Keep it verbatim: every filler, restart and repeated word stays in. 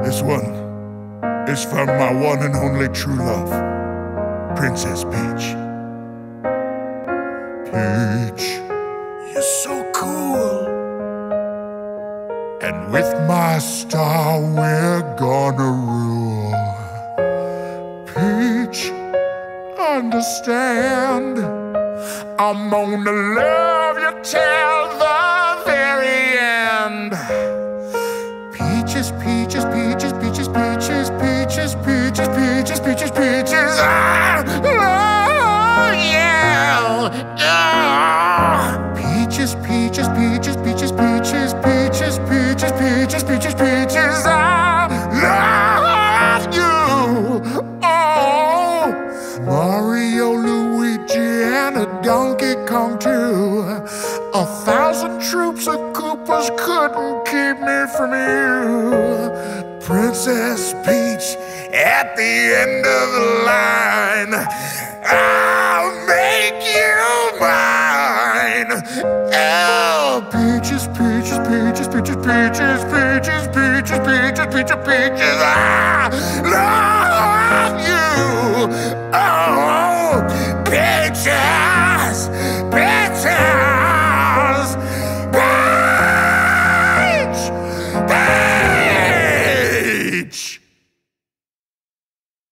This one is for my one and only true love, Princess Peach. Peach, you're so cool. And with my star, we're gonna rule. Peach, understand, I'm gonna love you till the very end. Peaches, peaches, peaches, peaches, peaches, peaches, peaches, peaches, peaches, peaches. Ah, oh, yeah, yeah. Peaches, peaches, peaches, peaches, peaches, peaches, peaches, peaches, peaches, peaches. I love you. Oh, Mario, Luigi, and a Donkey Kong too. A thousand troops of Koopas couldn't keep me from you. Princess Peach, at the end of the line, I'll make you mine. Oh, peaches, peaches, peaches, peaches, peaches, peaches, peaches, peaches, peaches, peaches. I love you. Oh.